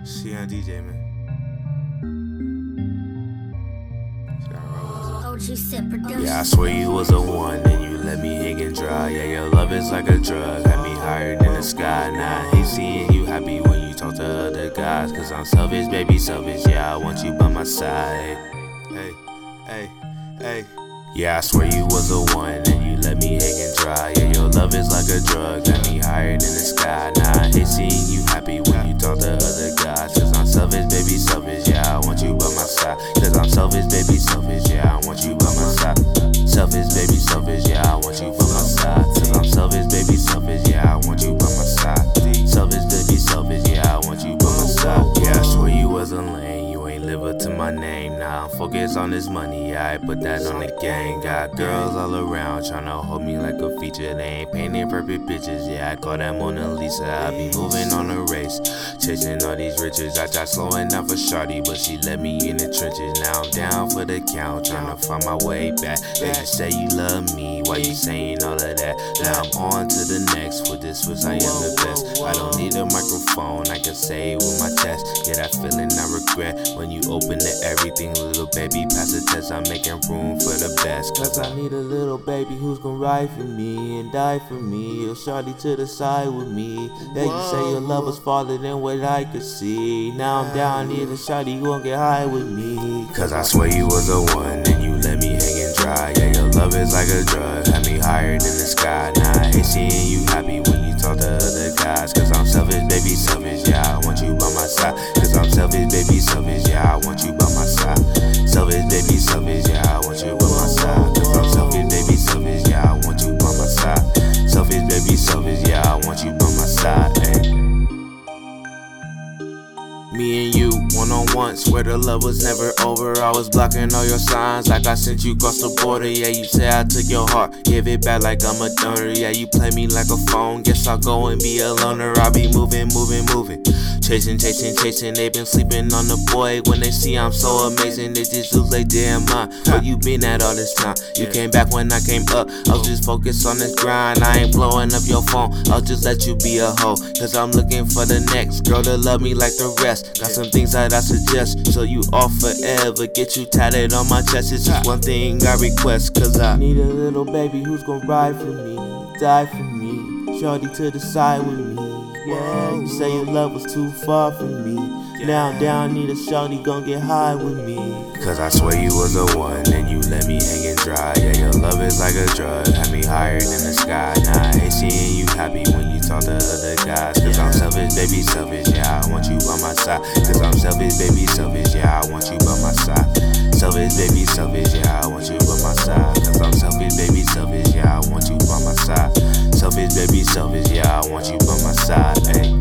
She on DJ, man. Yeah, I swear you was the one, and you let me hang and dry. Yeah, your love is like a drug, had me higher than the sky. Now I hate seeing you happy when you talk to other guys. Cause I'm selfish, baby, selfish. Yeah, I want you by my side. Hey, hey, hey. Yeah, I swear you was the one, and you let me hang and dry. Yeah, your love is like a drug, got me higher than the sky. Now I hate seeing you happy when you talk to other guys. Cause I'm selfish, baby, selfish. Yeah, I want you by my side. Cause I'm selfish, baby, selfish. Yeah, I want you by my side. Selfish, baby, selfish. Yeah, I want you by my side. Cause I'm selfish, baby, selfish. Yeah, I want you by my side. Selfish, baby, selfish. Yeah, I want you by my side. Yeah, I swear you wasn't lame. You ain't live up to my name. Now I'm focused on this money. Yeah, I put that on the gang. Got girls all around tryna hold me like a feature. They ain't painting perfect pictures. Yeah, I call that Mona Lisa. I be moving on a race, chasing all these riches. I tried slowing down for shawty, but she let me in the trenches. Now I'm down for the count, tryna find my way back. Yeah, you say you love me, why you saying all of that? Now I'm on to the next. With this switch, I am the best. I don't need a microphone, I can say it with my chest. Yeah, that feeling I regret when you open to everything. Little baby, pass the test. I'm making room for the best. Cause I need a little baby who's gon' ride for me and die for me. You'll shawty to the side with me. Yeah, you say your love was farther than what I could see. Now I'm down here, the shawty, you gon' get high with me. Cause I swear you was the one, and you let me hang and dry. Yeah, your love is like a drug, had me higher than the sky. Now I hate seeing you happy when you talk to other guys. Cause I'm selfish, baby, selfish. Yeah, I want you by my side. Cause I'm selfish, baby, selfish. Yeah, I want you by my side. Selfish, baby, selfish. Yeah, I want you by my side. Cause I'm selfish, baby, selfish. Yeah, I want you by my side. Selfish, baby, selfish. Yeah, I want you by my side. Ay. Me and you, one-on-one, swear the love was never over. I was blocking all your signs like I sent you across the border. Yeah, you say I took your heart, give it back like I'm a donor. Yeah, you play me like a phone, guess I'll go and be a loner. I'll be moving, chasing, they been sleeping on the boy. When they see I'm so amazing, they just lose their damn mind. Where you been at all this time? You came back when I came up, I was just focused on this grind. I ain't blowing up your phone, I'll just let you be a hoe. Cause I'm looking for the next girl to love me like the rest. Got some things that I suggest, so you off forever. Get you tatted on my chest, it's just one thing I request. Cause I need a little baby who's gon' ride for me, die for me. Shorty to the side with me. Yeah, you say your love was too far from me. Now I'm down, need a shorty gon' get high with me. Cause I swear you was the one, and you let me hang and dry. Yeah, your love is like a drug, had me higher than the sky. Now I hate seeing you happy when you talk to other guys. Cause I'm selfish, baby, selfish. Yeah, I want you by my side. Cause I'm selfish, baby, selfish. Yeah, I want you by my side. Selfish, baby, selfish. Yeah, I want you by my side. Cause I'm selfish, baby, selfish. Yeah, I want you by my side. Selfish, baby, selfish. Yeah, I want you by my side. Ay.